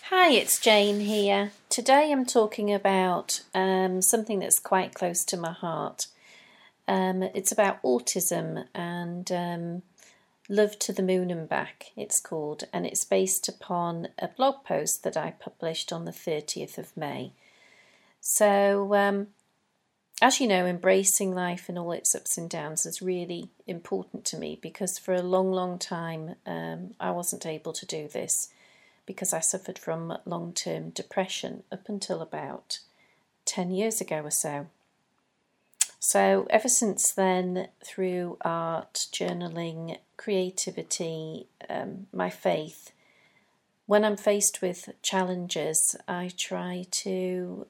Hi, it's Jane here. Today I'm talking about something that's quite close to my heart. It's about autism and Love to the Moon and Back, it's called, and it's based upon a blog post that I published on the 30th of May. So, as you know, embracing life and all its ups and downs is really important to me because for a long, long time I wasn't able to do this, because I suffered from long-term depression up until about 10 years ago or so. So ever since then, through art, journaling, creativity, my faith, when I'm faced with challenges, I try to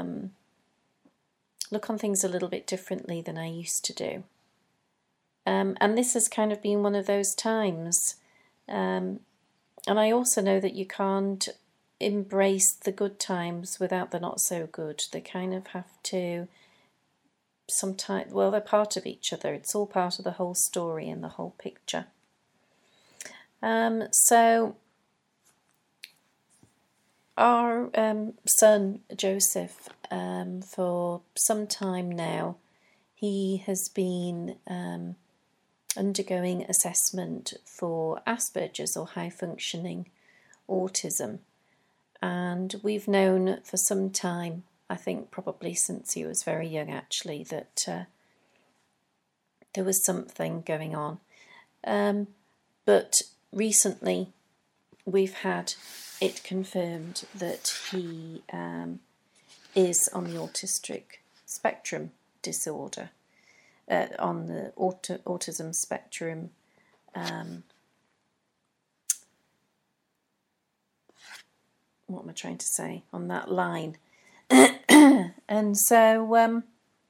look on things a little bit differently than I used to do. And this has kind of been one of those times. And I also know that you can't embrace the good times without the not so good. They kind of have to sometimes, well, they're part of each other. It's all part of the whole story and the whole picture. So our son, Joseph, for some time now, he has been undergoing assessment for Asperger's or high functioning autism, and we've known for some time, I think probably since he was very young actually, that there was something going on, but recently we've had it confirmed that he is on the autistic spectrum disorder. On the autism spectrum, what am I trying to say? On that line. And so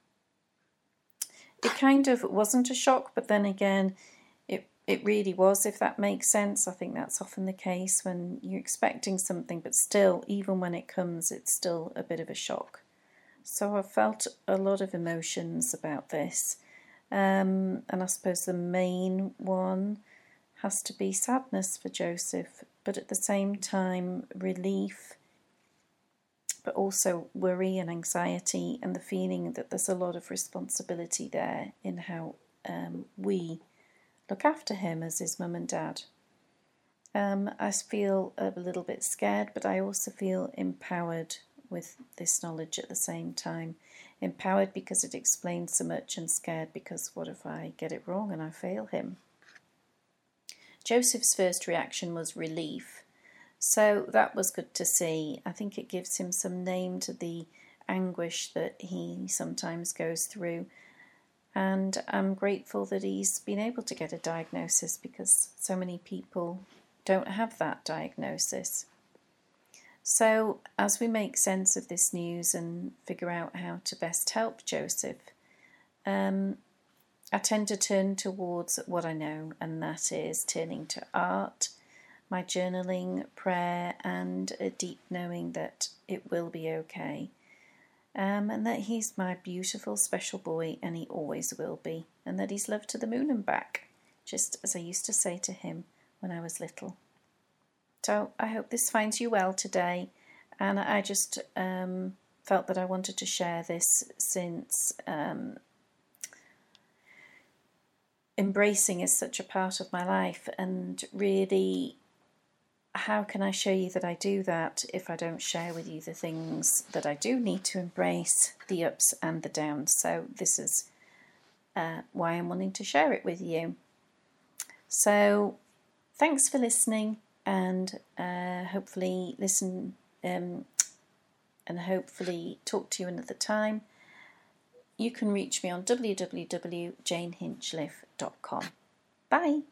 it kind of wasn't a shock, but then again, it really was, if that makes sense. I think that's often the case when you're expecting something, but still, even when it comes, it's still a bit of a shock. So I've felt a lot of emotions about this. And I suppose the main one has to be sadness for Joseph, but at the same time relief, but also worry and anxiety, and the feeling that there's a lot of responsibility there in how we look after him as his mum and dad. I feel a little bit scared, but I also feel empowered with this knowledge at the same time. Empowered because it explains so much, and scared because what if I get it wrong and I fail him? Joseph's first reaction was relief, so that was good to see. I think it gives him some name to the anguish that he sometimes goes through, and I'm grateful that he's been able to get a diagnosis, because so many people don't have that diagnosis. So, as we make sense of this news and figure out how to best help Joseph, I tend to turn towards what I know, and that is turning to art, my journaling, prayer, and a deep knowing that it will be okay, and that he's my beautiful, special boy, and he always will be, and that he's loved to the moon and back, just as I used to say to him when I was little. So I hope this finds you well today, and I just felt that I wanted to share this, since embracing is such a part of my life, and really, how can I show you that I do that if I don't share with you the things that I do need to embrace, the ups and the downs? So this is why I'm wanting to share it with you. So thanks for listening, and hopefully listen and hopefully talk to you another time. You can reach me on www.janehinchliffe.com. Bye.